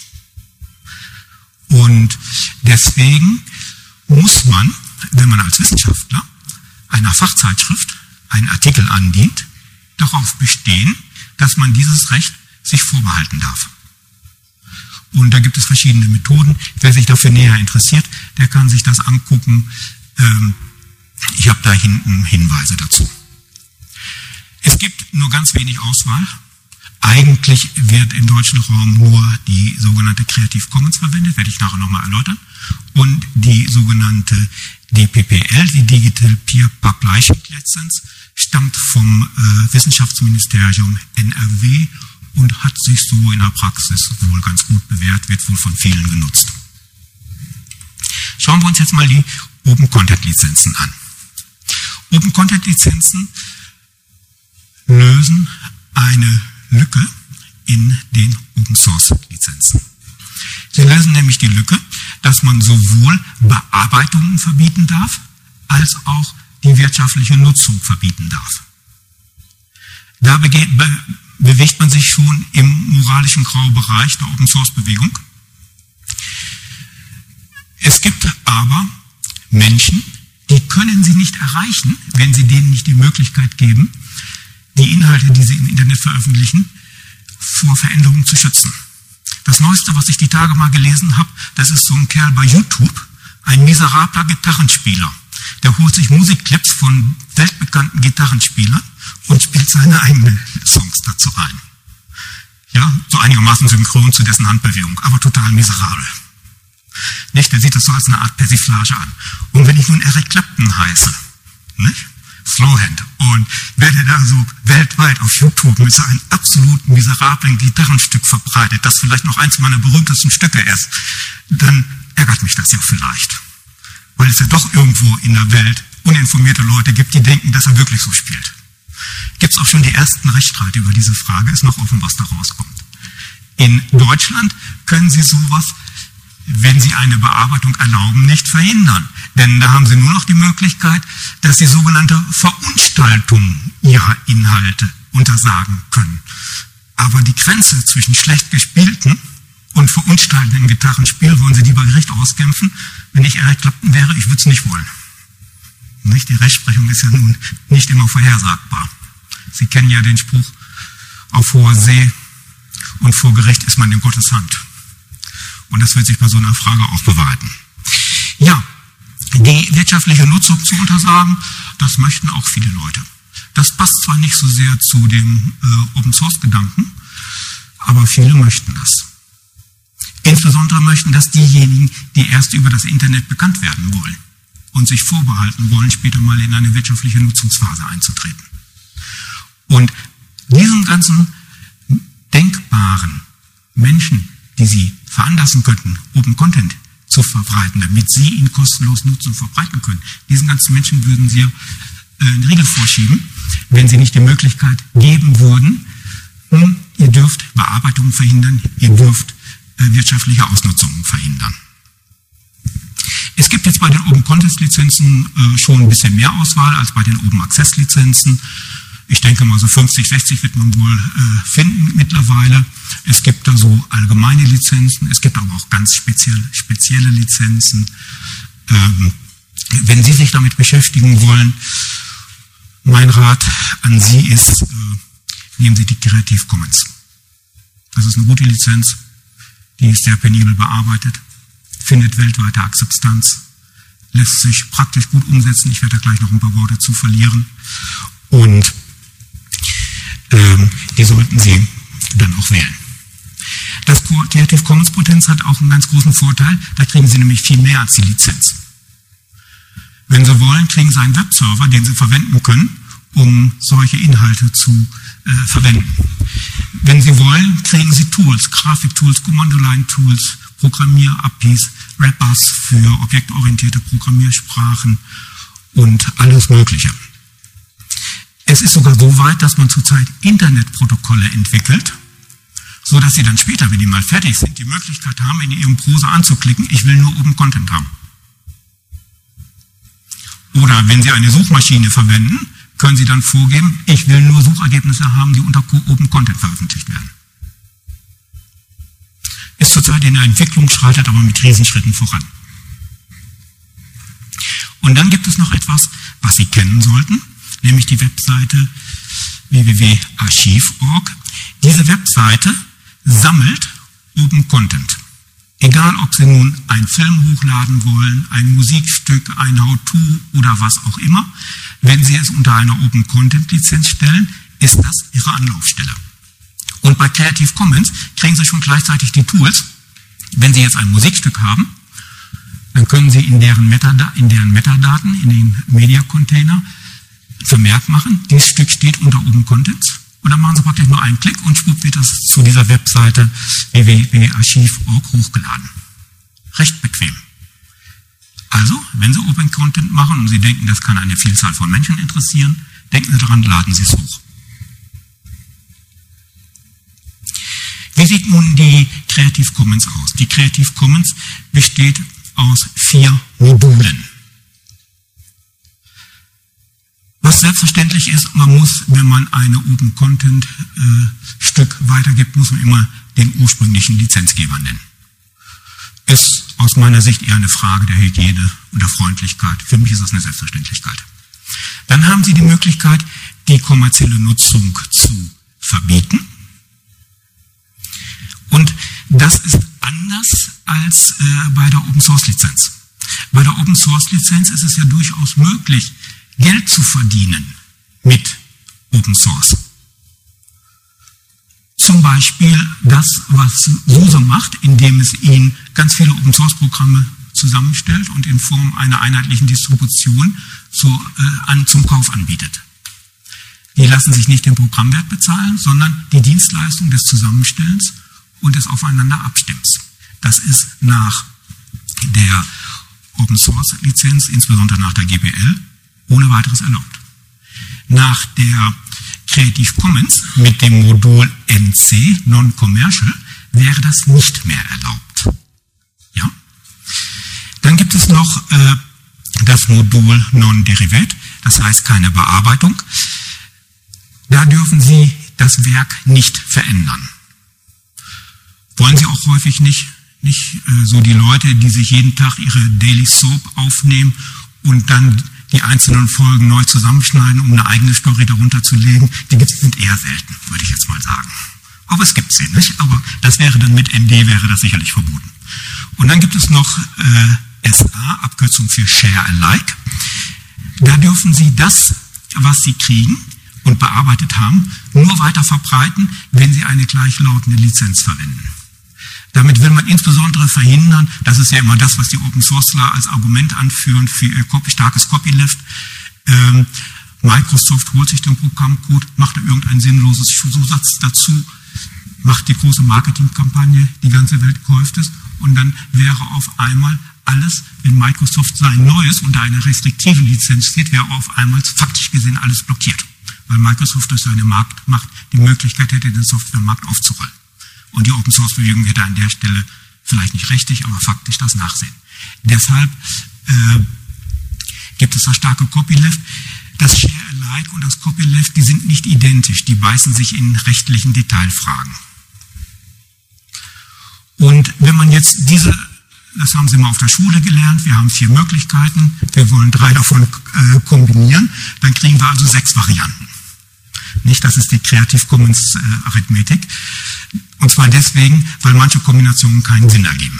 Und deswegen muss man, wenn man als Wissenschaftler einer Fachzeitschrift einen Artikel andient, darauf bestehen, dass man dieses Recht sich vorbehalten darf. Und da gibt es verschiedene Methoden. Wer sich dafür näher interessiert, der kann sich das angucken. Ich habe da hinten Hinweise dazu. Es gibt nur ganz wenig Auswahl. Eigentlich wird im deutschen Raum nur die sogenannte Creative Commons verwendet, werde ich nachher nochmal erläutern. Und die sogenannte DPPL, die Digital Peer Publishing Lizenz, stammt vom Wissenschaftsministerium NRW und hat sich so in der Praxis wohl ganz gut bewährt, wird wohl von vielen genutzt. Schauen wir uns jetzt mal die Open Content Lizenzen an. Open Content Lizenzen lösen eine Lücke in den Open Source Lizenzen. Sie lösen nämlich die Lücke, dass man sowohl Bearbeitungen verbieten darf, als auch die wirtschaftliche Nutzung verbieten darf. Da bewegt man sich schon im moralischen Graubereich der Open-Source-Bewegung. Es gibt aber Menschen, die können Sie nicht erreichen, wenn Sie denen nicht die Möglichkeit geben, die Inhalte, die sie im Internet veröffentlichen, vor Veränderungen zu schützen. Das Neueste, was ich die Tage mal gelesen habe, das ist so ein Kerl bei YouTube, ein miserabler Gitarrenspieler. Der holt sich Musikclips von weltbekannten Gitarrenspielern und spielt seine eigenen Songs dazu ein. Ja, so einigermaßen synchron zu dessen Handbewegung, aber total miserabel. Nicht, der sieht das so als eine Art Persiflage an. Und wenn ich nun Eric Clapton heiße, nicht? Slowhand, und werde da so weltweit auf YouTube mit so einem absolut miserablen Gitarrenstück verbreitet, das vielleicht noch eins meiner berühmtesten Stücke ist, dann ärgert mich das ja vielleicht. Weil es ja doch irgendwo in der Welt uninformierte Leute gibt, die denken, dass er wirklich so spielt. Gibt es auch schon die ersten Rechtsstreite über diese Frage, ist noch offen, was da rauskommt. In Deutschland können Sie sowas, wenn Sie eine Bearbeitung erlauben, nicht verhindern. Denn da haben Sie nur noch die Möglichkeit, dass Sie sogenannte Verunstaltung Ihrer Inhalte untersagen können. Aber die Grenze zwischen schlecht gespielten und verunstaltenden Gitarrenspiel wollen Sie lieber Gericht auskämpfen. Wenn ich Eric Clapton wäre, ich würde es nicht wollen. Nicht? Die Rechtsprechung ist ja nun nicht immer vorhersagbar. Sie kennen ja den Spruch, auf hoher See und vor Gericht ist man in Gottes Hand. Und das wird sich bei so einer Frage auch bewahrheiten. Ja, die wirtschaftliche Nutzung zu untersagen, das möchten auch viele Leute. Das passt zwar nicht so sehr zu dem Open-Source-Gedanken, aber viele möchten das. Insbesondere möchten das diejenigen, die erst über das Internet bekannt werden wollen und sich vorbehalten wollen, später mal in eine wirtschaftliche Nutzungsphase einzutreten. Und diesen ganzen denkbaren Menschen, die Sie veranlassen könnten, Open Content zu verbreiten, damit Sie ihn kostenlos nutzen und verbreiten können. Diesen ganzen Menschen würden Sie eine Regel vorschieben, wenn Sie nicht die Möglichkeit geben würden, ihr dürft Bearbeitungen verhindern, ihr dürft wirtschaftliche Ausnutzungen verhindern. Es gibt jetzt bei den Open Content Lizenzen schon ein bisschen mehr Auswahl als bei den Open Access Lizenzen. Ich denke mal so 50, 60 wird man wohl finden mittlerweile. Es gibt da so allgemeine Lizenzen, es gibt aber auch ganz spezielle Lizenzen. Wenn Sie sich damit beschäftigen wollen, mein Rat an Sie ist, nehmen Sie die Creative Commons. Das ist eine gute Lizenz, die ist sehr penibel bearbeitet, findet weltweite Akzeptanz, lässt sich praktisch gut umsetzen. Ich werde da gleich noch ein paar Worte zu verlieren. Und die sollten Sie dann auch wählen. Das Creative Commons Potenz hat auch einen ganz großen Vorteil, da kriegen Sie nämlich viel mehr als die Lizenz. Wenn Sie wollen, kriegen Sie einen Webserver, den Sie verwenden können, um solche Inhalte zu verwenden. Wenn Sie wollen, kriegen Sie Tools, Grafiktools, Kommandoline-Tools, Programmier-APIs, Wrappers für objektorientierte Programmiersprachen und alles Mögliche. Es ist sogar so weit, dass man zurzeit Internetprotokolle entwickelt, so dass Sie dann später, wenn die mal fertig sind, die Möglichkeit haben, in Ihrem Browser anzuklicken, ich will nur Open Content haben. Oder wenn Sie eine Suchmaschine verwenden, können Sie dann vorgeben, ich will nur Suchergebnisse haben, die unter Open Content veröffentlicht werden. Ist zurzeit in der Entwicklung, schreitet aber mit Riesenschritten voran. Und dann gibt es noch etwas, was Sie kennen sollten, nämlich die Webseite www.archiv.org. Diese Webseite sammelt Open Content. Egal, ob Sie nun einen Film hochladen wollen, ein Musikstück, ein How-To oder was auch immer, wenn Sie es unter einer Open Content Lizenz stellen, ist das Ihre Anlaufstelle. Und bei Creative Commons kriegen Sie schon gleichzeitig die Tools. Wenn Sie jetzt ein Musikstück haben, dann können Sie in deren Metadaten, in den Media Container, Vermerk machen, dieses Stück steht unter Open Contents. Und dann machen Sie praktisch nur einen Klick und schwupp wird das zu dieser Webseite www.archiv.org hochgeladen. Recht bequem. Also, wenn Sie Open Content machen und Sie denken, das kann eine Vielzahl von Menschen interessieren, denken Sie daran, laden Sie es hoch. Wie sieht nun die Creative Commons aus? Die Creative Commons besteht aus 4 Modulen. Was selbstverständlich ist, man muss, wenn man eine Open Content Stück weitergibt, muss man immer den ursprünglichen Lizenzgeber nennen. Ist aus meiner Sicht eher eine Frage der Hygiene und der Freundlichkeit. Für mich ist das eine Selbstverständlichkeit. Dann haben Sie die Möglichkeit, die kommerzielle Nutzung zu verbieten. Und das ist anders als bei der Open Source Lizenz. Bei der Open Source Lizenz ist es ja durchaus möglich, Geld zu verdienen mit Open Source. Zum Beispiel das, was SUSE macht, indem es Ihnen ganz viele Open Source Programme zusammenstellt und in Form einer einheitlichen Distribution zum Kauf anbietet. Die lassen sich nicht den Programmwert bezahlen, sondern die Dienstleistung des Zusammenstellens und des Aufeinander Abstimmens. Das ist nach der Open Source Lizenz, insbesondere nach der GPL, ohne weiteres erlaubt. Nach der Creative Commons mit dem Modul NC, Non-Commercial, wäre das nicht mehr erlaubt. Ja? Dann gibt es noch das Modul Non-Derivate, das heißt keine Bearbeitung. Da dürfen Sie das Werk nicht verändern. Wollen Sie auch häufig nicht so die Leute, die sich jeden Tag ihre Daily Soap aufnehmen und dann die einzelnen Folgen neu zusammenschneiden, um eine eigene Story darunter zu legen, sind eher selten, würde ich jetzt mal sagen. Aber es gibt sie, nicht? Aber das wäre dann mit ND wäre das sicherlich verboten. Und dann gibt es noch SA, Abkürzung für Share Alike. Da dürfen Sie das, was Sie kriegen und bearbeitet haben, nur weiter verbreiten, wenn Sie eine gleichlautende Lizenz verwenden. Damit will man insbesondere verhindern, das ist ja immer das, was die Open Sourceler als Argument anführen für ihr starkes Copyleft. Microsoft holt sich den Programmcode, macht da irgendein sinnloses Zusatz dazu, macht die große Marketingkampagne, die ganze Welt kauft es und dann wäre auf einmal alles, wenn Microsoft sein Neues unter einer restriktiven Lizenz steht, wäre auf einmal faktisch gesehen alles blockiert, weil Microsoft durch seine Marktmacht die Möglichkeit hätte, den Softwaremarkt aufzurollen. Und die Open-Source-Bewegung hätte an der Stelle vielleicht nicht rechtlich, aber faktisch das Nachsehen. Deshalb gibt es das starke Copyleft. Das Share-alike und das Copyleft, die sind nicht identisch, die beißen sich in rechtlichen Detailfragen. Und wenn man jetzt das haben Sie mal auf der Schule gelernt, wir haben 4 Möglichkeiten, wir wollen 3 davon kombinieren, dann kriegen wir also 6 Varianten. Nicht, das ist die Creative Commons Arithmetik. Und zwar deswegen, weil manche Kombinationen keinen Sinn ergeben.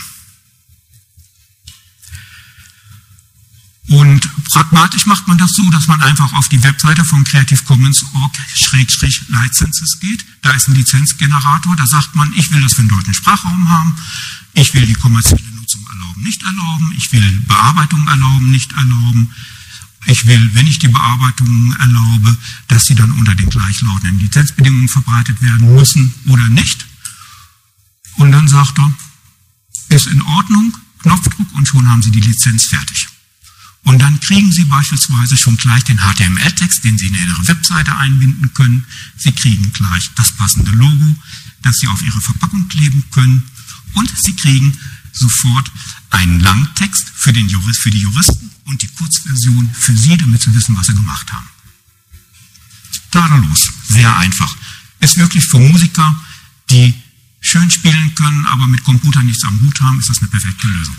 Und pragmatisch macht man das so, dass man einfach auf die Webseite von Creative Commons org/licenses geht. Da ist ein Lizenzgenerator, da sagt man, ich will das für den deutschen Sprachraum haben, ich will die kommerzielle Nutzung erlauben, nicht erlauben, ich will Bearbeitung erlauben, nicht erlauben. Ich will, wenn ich die Bearbeitung erlaube, dass sie dann unter den gleichlautenden Lizenzbedingungen verbreitet werden müssen oder nicht. Und dann sagt er, ist in Ordnung, Knopfdruck und schon haben Sie die Lizenz fertig. Und dann kriegen Sie beispielsweise schon gleich den HTML-Text, den Sie in Ihre Webseite einbinden können. Sie kriegen gleich das passende Logo, das Sie auf Ihre Verpackung kleben können. Und Sie kriegen sofort einen Langtext für die Juristen und die Kurzversion für Sie, damit Sie wissen, was Sie gemacht haben. Tadellos, sehr einfach. Ist wirklich für Musiker, die schön spielen können, aber mit Computern nichts am Hut haben, ist das eine perfekte Lösung.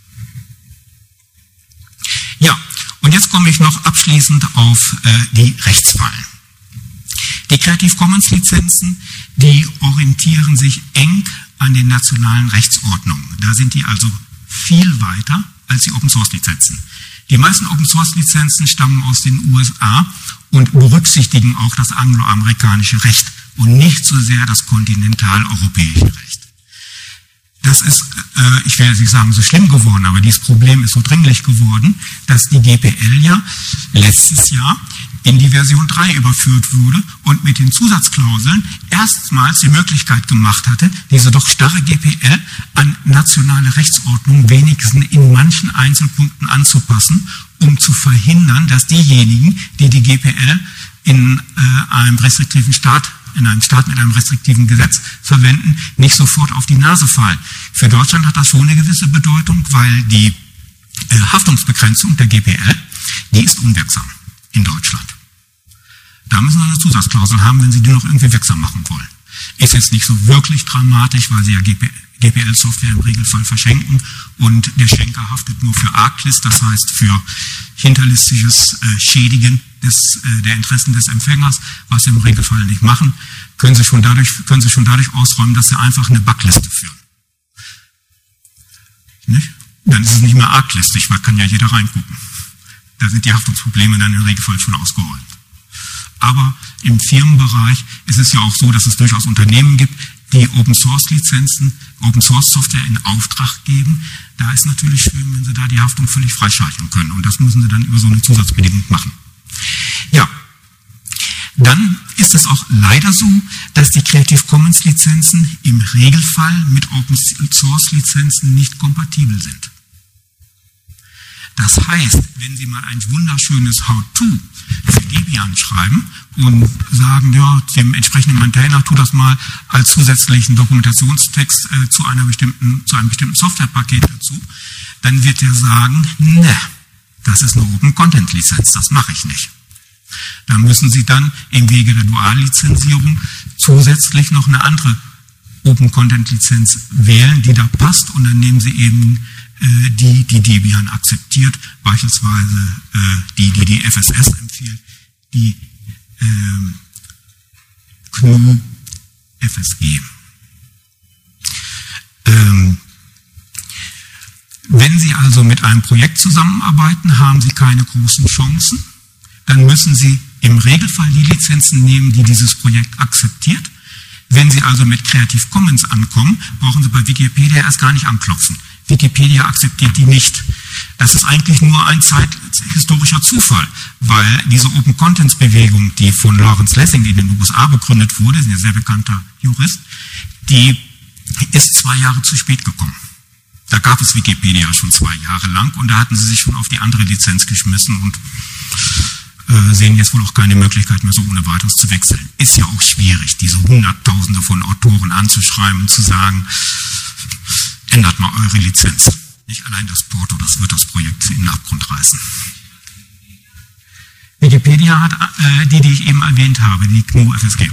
Ja, und jetzt komme ich noch abschließend auf die Rechtsfallen. Die Creative Commons Lizenzen, die orientieren sich eng an den nationalen Rechtsordnungen. Da sind die also viel weiter als die Open Source Lizenzen. Die meisten Open Source Lizenzen stammen aus den USA und berücksichtigen auch das angloamerikanische Recht und nicht so sehr das kontinentaleuropäische Recht. Das ist, ich will jetzt nicht sagen, so schlimm geworden, aber dieses Problem ist so dringlich geworden, dass die GPL ja letztes Jahr in die Version 3 überführt wurde und mit den Zusatzklauseln erstmals die Möglichkeit gemacht hatte, diese doch starre GPL an nationale Rechtsordnung wenigstens in manchen Einzelpunkten anzupassen, um zu verhindern, dass diejenigen, die die GPL in einem restriktiven Staat, in einem Staat mit einem restriktiven Gesetz verwenden, nicht sofort auf die Nase fallen. Für Deutschland hat das schon eine gewisse Bedeutung, weil die Haftungsbegrenzung der GPL, die ist unwirksam in Deutschland. Da müssen Sie eine Zusatzklausel haben, wenn Sie die noch irgendwie wirksam machen wollen. Ist jetzt nicht so wirklich dramatisch, weil Sie ja GPL-Software im Regelfall verschenken und der Schenker haftet nur für Arglist, das heißt für hinterlistiges Schädigen der Interessen des Empfängers, was Sie im Regelfall nicht machen, können Sie schon dadurch ausräumen, dass Sie einfach eine Bugliste führen. Nicht? Dann ist es nicht mehr arglistig, weil kann ja jeder reingucken. Da sind die Haftungsprobleme dann im Regelfall schon ausgeräumt. Aber im Firmenbereich ist es ja auch so, dass es durchaus Unternehmen gibt, die Open-Source-Lizenzen, Open-Source-Software in Auftrag geben. Da ist natürlich schön, wenn Sie da die Haftung völlig freischalten können. Und das müssen Sie dann über so eine Zusatzbedingung machen. Ja, dann ist es auch leider so, dass die Creative Commons Lizenzen im Regelfall mit Open-Source-Lizenzen nicht kompatibel sind. Das heißt, wenn Sie mal ein wunderschönes How-To für Debian schreiben und sagen, ja, dem entsprechenden Maintainer tu das mal als zusätzlichen Dokumentationstext zu einem bestimmten Softwarepaket dazu, dann wird er sagen, ne, das ist eine Open-Content-Lizenz, das mache ich nicht. Da müssen Sie dann im Wege der Duallizenzierung zusätzlich noch eine andere Open-Content-Lizenz wählen, die da passt, und dann nehmen Sie eben die Debian akzeptiert, beispielsweise die FSS empfiehlt, die GNU FSG. Wenn Sie also mit einem Projekt zusammenarbeiten, haben Sie keine großen Chancen. Dann müssen Sie im Regelfall die Lizenzen nehmen, die dieses Projekt akzeptiert. Wenn Sie also mit Creative Commons ankommen, brauchen Sie bei Wikipedia erst gar nicht anklopfen. Wikipedia akzeptiert die nicht. Das ist eigentlich nur ein zeithistorischer Zufall, weil diese Open-Contents-Bewegung, die von Lawrence Lessig in den USA begründet wurde, ist ein sehr bekannter Jurist, die ist 2 Jahre zu spät gekommen. Da gab es Wikipedia schon 2 Jahre lang und da hatten sie sich schon auf die andere Lizenz geschmissen und sehen jetzt wohl auch keine Möglichkeit mehr, so ohne weiteres zu wechseln. Ist ja auch schwierig, diese Hunderttausende von Autoren anzuschreiben und zu sagen, ändert mal eure Lizenz. Nicht allein das Porto, das wird das Projekt in den Abgrund reißen. Wikipedia hat die ich eben erwähnt habe, die GNU FSG.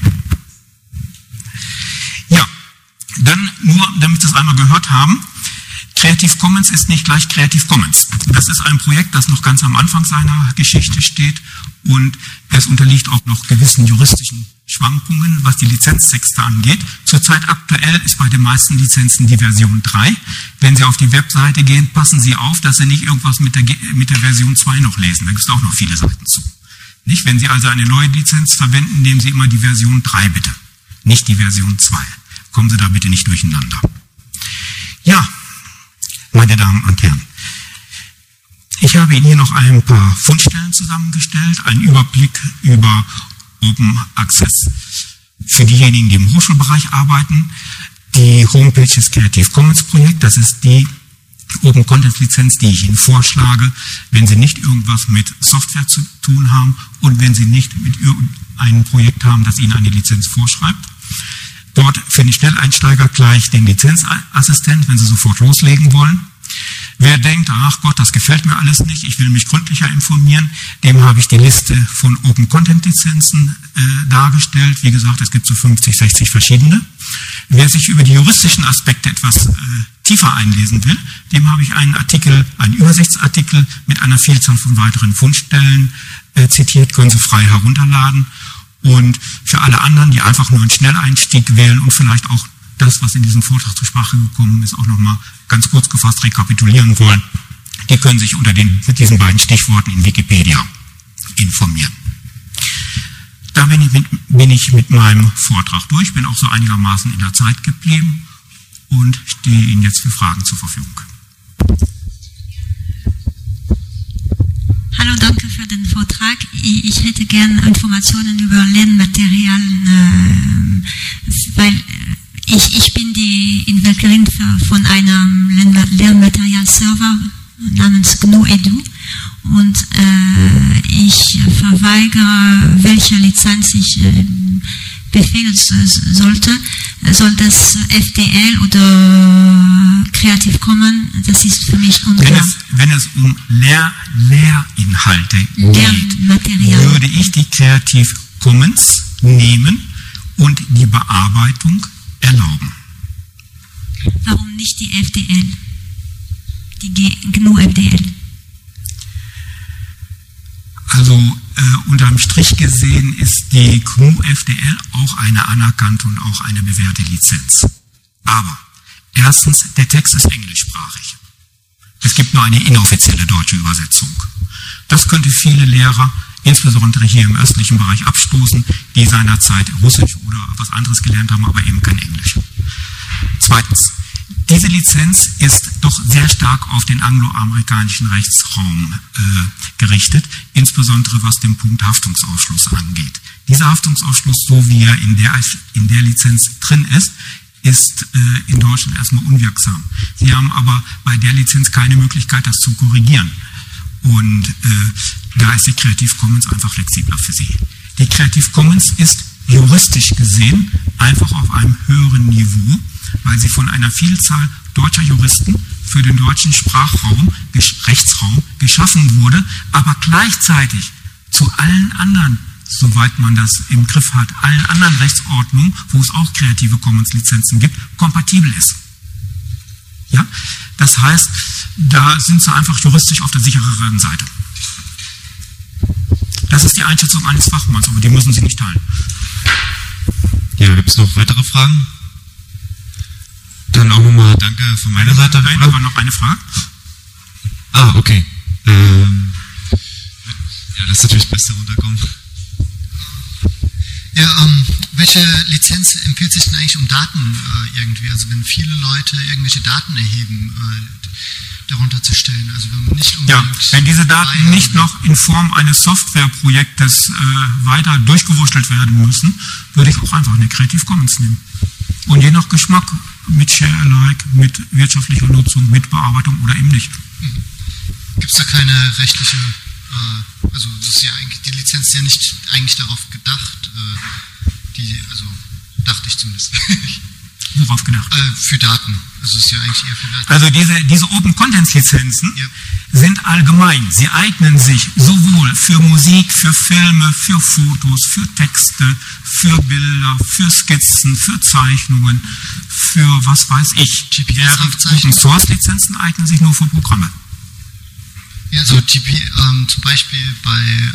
Ja, dann nur, damit Sie es einmal gehört haben, Creative Commons ist nicht gleich Creative Commons. Das ist ein Projekt, das noch ganz am Anfang seiner Geschichte steht und es unterliegt auch noch gewissen juristischen Schwankungen, was die Lizenztexte angeht. Zurzeit aktuell ist bei den meisten Lizenzen die Version 3. Wenn Sie auf die Webseite gehen, passen Sie auf, dass Sie nicht irgendwas mit der Version 2 noch lesen. Da gibt es auch noch viele Seiten zu. Nicht? Wenn Sie also eine neue Lizenz verwenden, nehmen Sie immer die Version 3 bitte, nicht die Version 2. Kommen Sie da bitte nicht durcheinander. Ja, meine Damen und Herren, ich habe Ihnen hier noch ein paar Fundstellen zusammengestellt, einen Überblick über Open Access. Für diejenigen, die im Hochschulbereich arbeiten, die Homepage des Creative Commons Projekt, das ist die Open Content Lizenz, die ich Ihnen vorschlage, wenn Sie nicht irgendwas mit Software zu tun haben und wenn Sie nicht mit irgendeinem Projekt haben, das Ihnen eine Lizenz vorschreibt. Dort für die Schnelleinsteiger gleich den Lizenzassistent, wenn Sie sofort loslegen wollen. Wer denkt, ach Gott, das gefällt mir alles nicht, ich will mich gründlicher informieren, dem habe ich die Liste von Open Content Lizenzen dargestellt. Wie gesagt, es gibt so 50, 60 verschiedene. Wer sich über die juristischen Aspekte etwas tiefer einlesen will, dem habe ich einen Übersichtsartikel mit einer Vielzahl von weiteren Fundstellen zitiert, können Sie frei herunterladen. Und für alle anderen, die einfach nur einen Schnelleinstieg wählen und vielleicht auch das, was in diesem Vortrag zur Sprache gekommen ist, auch nochmal ganz kurz gefasst rekapitulieren wollen, die können sich mit diesen beiden Stichworten in Wikipedia informieren. Da bin ich mit meinem Vortrag durch, bin auch so einigermaßen in der Zeit geblieben und stehe Ihnen jetzt für Fragen zur Verfügung. Hallo, danke für den Vortrag. Ich hätte gerne Informationen über Lernmaterialien, weil ich bin die Entwicklerin von einem Lernmaterial-Server namens GNU Edu und ich verweigere, welche Lizenz ich befehlen sollte. Soll das FDL oder Creative Commons? Das ist für mich unklar. Wenn es um Lehrinhalte geht, würde ich die Creative Commons nehmen und die Bearbeitung erlauben. Warum nicht die FDL? Die GNU-FDL? Also unterm Strich gesehen ist die GNU-FDL auch eine anerkannte und auch eine bewährte Lizenz. Aber erstens, der Text ist englischsprachig. Es gibt nur eine inoffizielle deutsche Übersetzung. Das könnte viele Lehrer, insbesondere hier im östlichen Bereich, abstoßen, die seinerzeit Russisch oder was anderes gelernt haben, aber eben kein Englisch. Zweitens, diese Lizenz ist doch sehr stark auf den angloamerikanischen Rechtsraum gerichtet, insbesondere was den Punkt Haftungsausschluss angeht. Dieser Haftungsausschluss, so wie er in der Lizenz drin ist in Deutschland erstmal unwirksam. Sie haben aber bei der Lizenz keine Möglichkeit, das zu korrigieren. Und da ist die Creative Commons einfach flexibler für Sie. Die Creative Commons ist juristisch gesehen einfach auf einem höheren Niveau, weil sie von einer Vielzahl deutscher Juristen für den deutschen Sprachraum, Rechtsraum geschaffen wurde, aber gleichzeitig zu allen anderen, soweit man das im Griff hat, allen anderen Rechtsordnungen, wo es auch Creative Commons Lizenzen gibt, kompatibel ist. Ja? Das heißt, da sind sie einfach juristisch auf der sichereren Seite. Das ist die Einschätzung eines Fachmanns, aber die müssen Sie nicht teilen. Ja, gibt es noch weitere Fragen? Dann auch nochmal danke von meiner Seite. Nein, aber noch eine Frage. Ah, okay. Ja, das ist natürlich das Beste runterkommen. Ja, welche Lizenz empfiehlt sich denn eigentlich um Daten irgendwie? Also wenn viele Leute irgendwelche Daten erheben, darunter zu stellen. Also wenn nicht wenn diese Daten nicht noch in Form eines Softwareprojektes weiter durchgewurschtelt werden müssen, würde ich auch einfach eine Creative Commons nehmen. Und je nach Geschmack mit Share-alike, mit wirtschaftlicher Nutzung, mit Bearbeitung oder eben nicht. Gibt es da keine rechtliche, also das ist ja eigentlich, die Lizenz ist ja nicht eigentlich darauf gedacht, also dachte ich zumindest. Worauf gedacht? Für Daten. Also es ist ja eigentlich eher für Daten. Also diese Open-Content-Lizenzen sind allgemein. Sie eignen sich sowohl für Musik, für Filme, für Fotos, für Texte, für Bilder, für Skizzen, für Zeichnungen, für was weiß ich. Open-Source-Lizenzen eignen sich nur für Programme. Ja, so zum Beispiel bei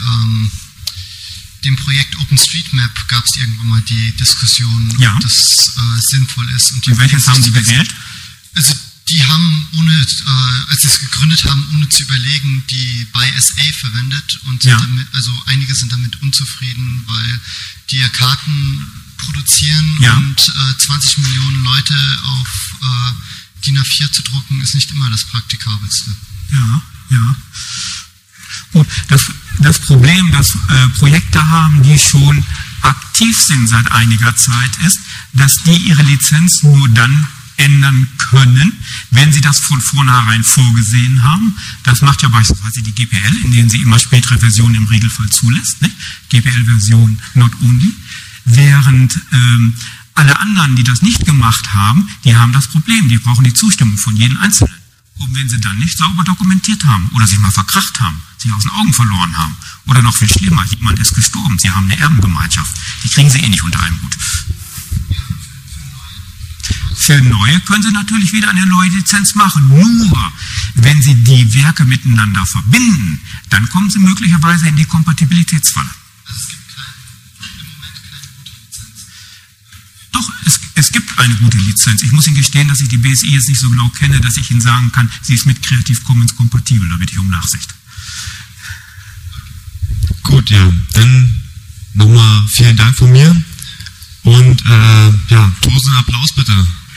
dem Projekt OpenStreetMap gab es irgendwann mal die Diskussion, ob das sinnvoll ist. Und welches haben Sie gewählt? Also die haben, als sie es gegründet haben, ohne zu überlegen, die BySA verwendet und also einige sind damit unzufrieden, weil die ja Karten produzieren und 20 Millionen Leute auf DIN A4 zu drucken, ist nicht immer das Praktikabelste. Ja. Gut, das Problem, das Projekte haben, die schon aktiv sind seit einiger Zeit, ist, dass die ihre Lizenz nur dann ändern können, wenn sie das von vornherein vorgesehen haben. Das macht ja beispielsweise die GPL, in denen sie immer spätere Versionen im Regelfall zulässt, ne? GPL-Version not only, während alle anderen, die das nicht gemacht haben, die haben das Problem, die brauchen die Zustimmung von jedem Einzelnen. Und wenn sie dann nicht sauber dokumentiert haben oder sich mal verkracht haben, sich aus den Augen verloren haben oder noch viel schlimmer, jemand ist gestorben, sie haben eine Erbengemeinschaft, die kriegen sie eh nicht unter einem Hut. Für neue können sie natürlich wieder eine neue Lizenz machen, nur wenn sie die Werke miteinander verbinden, dann kommen sie möglicherweise in die Kompatibilitätsfalle. Also es gibt im Moment keine gute Lizenz. Doch, es gibt eine gute Lizenz. Ich muss Ihnen gestehen, dass ich die BSI jetzt nicht so genau kenne, dass ich Ihnen sagen kann, sie ist mit Creative Commons kompatibel. Da bitte ich um Nachsicht. Gut, ja. Dann nochmal vielen Dank von mir. Und großen Applaus bitte.